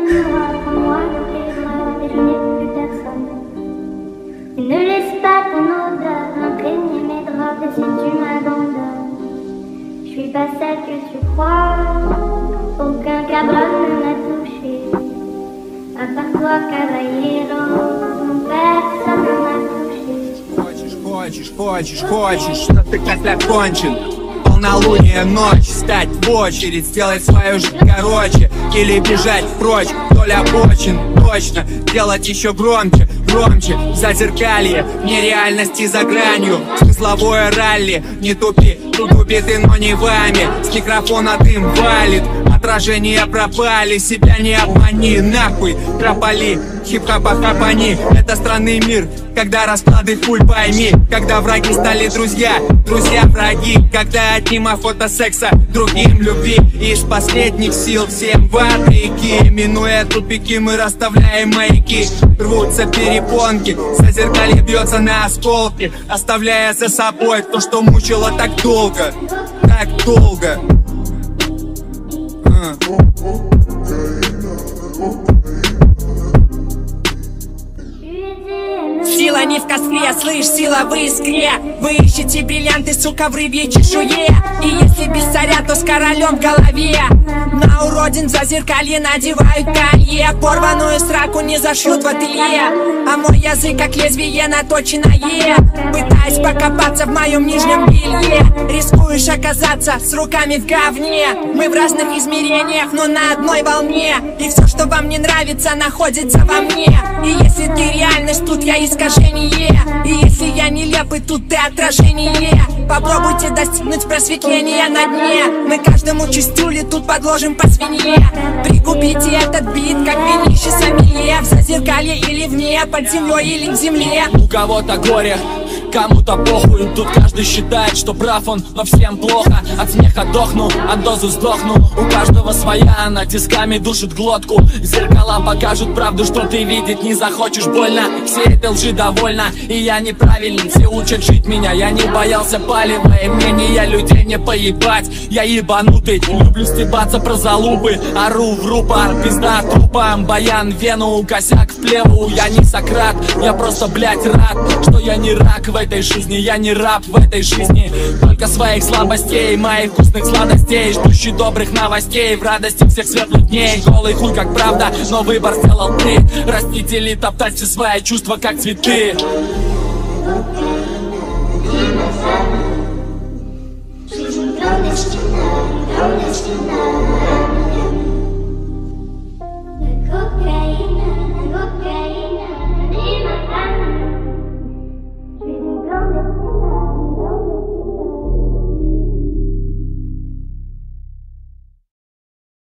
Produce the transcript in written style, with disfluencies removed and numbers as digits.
vivra comme moi dans tes bras et je n'ai plus personne. Ne laisse pas ton odeur imprégner mes draps et si tu m'abandonnes, je suis pas celle que tu crois. Aucun cabron ne m'a touché, à part toi, caballero, personne ne m'a touché. Хочешь, что ты как закончен. Полнолуние, ночь, встать в очередь, сделать свою жизнь короче или бежать прочь вдоль обочин. Точно, делать еще громче, зазеркалье, нереальности за гранью. Смысловое ралли, не тупи, тут убиты, но не вами. С микрофона дым валит, отражения пропали. Себя не обмани, нахуй, тропали, хип-хопа хапани. Это странный мир, когда расклады хуй пойми. Когда враги стали друзья, друзья враги. Когда одним охота секса, другим любви. Из последних сил всем вопреки. Минуя тупики, мы расставляем маяки. Рвутся перепонки, зазеркалье бьется на осколки, оставляя за собой то, что мучило так долго. Так долго. Сила не в костре, слышь, сила в искре. Вы ищете бриллианты, сука, в рыбьей чешуе. И если без царя, то с королем в голове. На уродин в зазеркалье надевают колье. Порваную сраку не зашьют в ателье. А мой язык как лезвие наточенное, пытаясь покопаться в моем нижнем белье. Рискуешь оказаться с руками в говне. Мы в разных измерениях, но на одной волне. И все, что вам не нравится, находится во мне. И если ты реальность, тут я искажение. И если я нелепый, тут ты отражение. Попробуйте достигнуть просветления на дне. Мы каждому чистюле тут подложим по свинье. Пригубите этот бит, как винище сомелье. В зазеркалье или вне, под землей или в земле. У кого-то горе, кому-то похуй. Тут каждый считает, что прав он, но всем плохо. От смеха дохну, от дозы сдохну. У каждого своя, она тисками душит глотку. Зеркала покажут правду, что ты видеть не захочешь больно. Все этой лжи довольно, и я неправильный. Все учат жить меня, я не боялся палева. И мнения людей не поебать, я ебанутый. Люблю стебаться про залупы, ору в рупор. Пизда трупам, баян, вену, косяк в плеву. Я не Сократ, я просто, блять, рад, что я не рак в этой жизни. Я не раб в этой жизни, только своих слабостей, моих вкусных сладостей, ждущий добрых новостей, в радости всех светлых дней. Голый хуй как правда, но выбор сделал ты. Растить или топтать все свои чувства как цветы. Жизнь темная стена,